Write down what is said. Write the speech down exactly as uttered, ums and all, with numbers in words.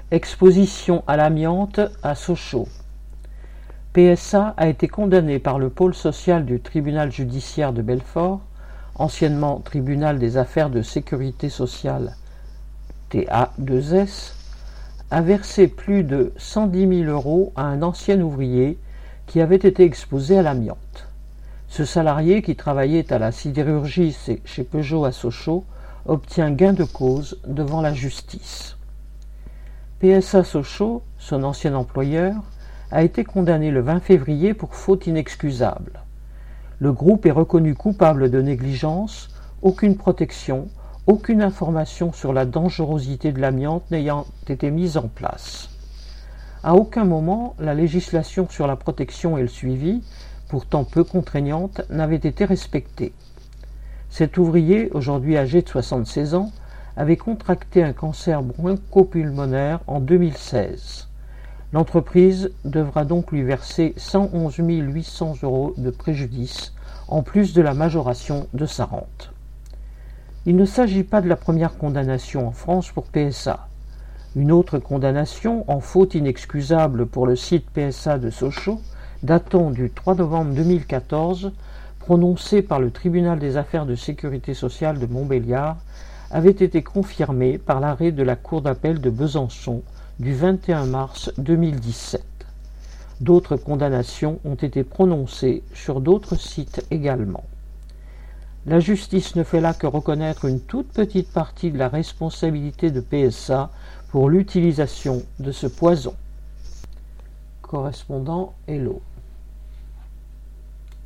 Exposition à l'amiante à Sochaux. P S A a été condamné par le pôle social du tribunal judiciaire de Belfort, anciennement tribunal des affaires de sécurité sociale T A deux S, à verser plus de cent dix mille euros à un ancien ouvrier qui avait été exposé à l'amiante. Ce salarié, qui travaillait à la sidérurgie chez Peugeot à Sochaux, obtient gain de cause devant la justice. P S A Sochaux, son ancien employeur, a été condamné le vingt février pour faute inexcusable. Le groupe est reconnu coupable de négligence, aucune protection, aucune information sur la dangerosité de l'amiante n'ayant été mise en place. À aucun moment, la législation sur la protection et le suivi, pourtant peu contraignante, n'avait été respectée. Cet ouvrier, aujourd'hui âgé de soixante-seize ans, avait contracté un cancer bronchopulmonaire en deux mille seize. L'entreprise devra donc lui verser cent onze mille huit cents euros de préjudice, en plus de la majoration de sa rente. Il ne s'agit pas de la première condamnation en France pour P S A. Une autre condamnation en faute inexcusable pour le site P S A de Sochaux, datant du trois novembre deux mille quatorze, prononcée par le tribunal des affaires de sécurité sociale de Montbéliard, avait été confirmée par l'arrêt de la Cour d'appel de Besançon du vingt et un mars deux mille dix-sept. D'autres condamnations ont été prononcées sur d'autres sites également. La justice ne fait là que reconnaître une toute petite partie de la responsabilité de P S A pour l'utilisation de ce poison. Correspondant Hello.